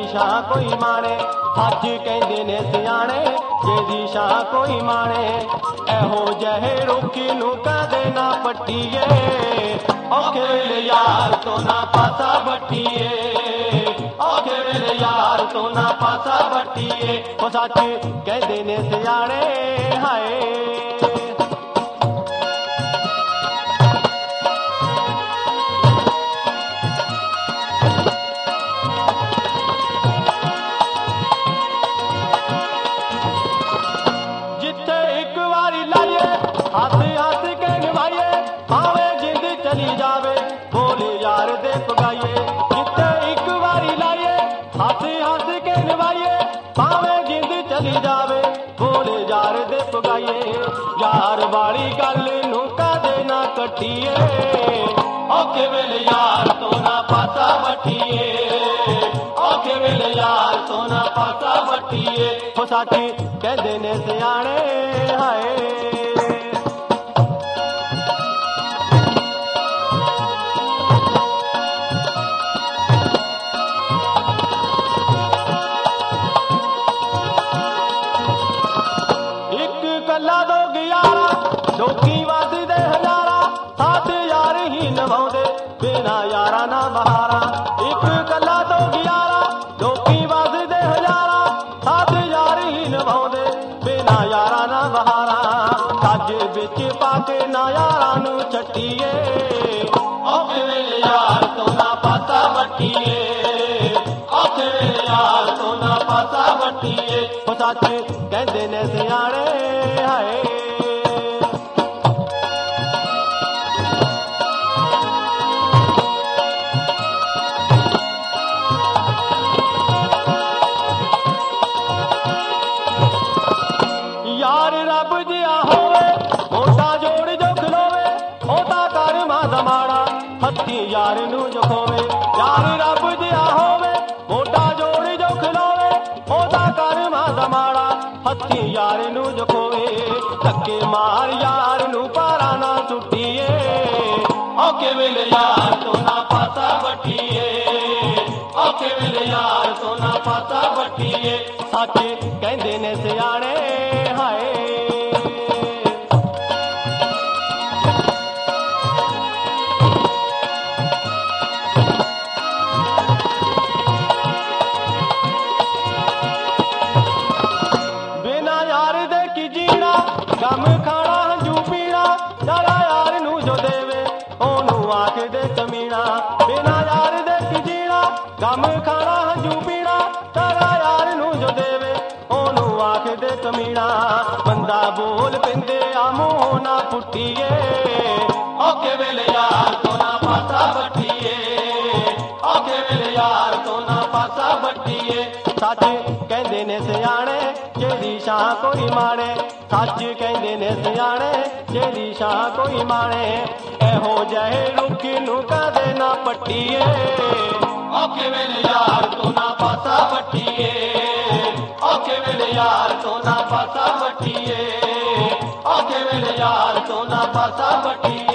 जेदी शाह कोई माणे। सच कहंदे ने सियाणे जेदी शाह कोई माणे। एहो जहे रुखी नूं कदे ना पट्टीए, औखे वेले यार तो ना पासा बट्टीए, औखे वेले यार तो ना पासा बट्टीए। ओ सच कहंदे ने सियाणे हाय। हस हस के निभाइए भावे जिंद चली जावे, बोले यार दे पगाइए। जिथे एक बारी लाइए हस हस के निभाइए, भावे जिंद चली जावे, बोले यार दे पगाइए। यार वाली गल नूं कदे ना कट्टीए, औखे वेले यार तो ना पासा बट्टीए, औखे वेले यार तो ना पासा बट्टीए। हो सच कहंदे ने सियाणे हाय। कला दो ग्यारा लोकी वधदे हजारा, साथ यार ही निभाउंदे बिना यारा ना बहारा। एक कला दो ग्यारा लोकी वधदे हजारा, साथ यार ही निभाउंदे बिना यारा ना बहारा। सज विच पाके ना यारा नूं छट्टीए, औखे वेले यार तो ना पासा बट्टीए, औखे वेले यार तो ना पासा बट्टीए। ओ सच कहंदे ने सियाणे हाय। यार रब जिहा होवे मोटा जोड़ जो खलोवे, ओदा कर मां माड़ा हत्थी यार नूं जो खोवे। यार रब जिहा होवे मोटा जोड़ जो खलोवे, ओदा कर मां माड़ा हत्थी यार नूं जो खोवे। धक्के मार यार नूं पारा ना सुट्टीए, औखे वेले यार तो ना पासा बट्टीए, औखे वेले यार तो ना पासा बट्टीए। सच कहंदे ने सियाणे हाय। बिना यार दे की जीना गम खाना हंजू पीना, यारा यार नूं जो देवे ओनू आख दे कमीना। बिना यार दे की जीना गम खाना हंजू पीना, यारा यार नूं जो देवे ओनू आख दे कमीना। बंदा बोल पिंदे आ मूंह ना पुट्टीए, औखे वेले यार तो ना पासा बट्टीए, औखे वेले यार तो ना पासा बट्टीए। सच कहंदे ने सियाणे जेदी शाह कोई माणे। सच कहंदे ने सियाणे जेदी शाह कोई माणे। एहो जहे रुखी नूं कदे ना पट्टीए, औखे वेले यार तो ना पासा बट्टीए, औखे वेले यार तो ना पासा बट्टीए, औखे वेले यार तो ना पासा बट्टीए।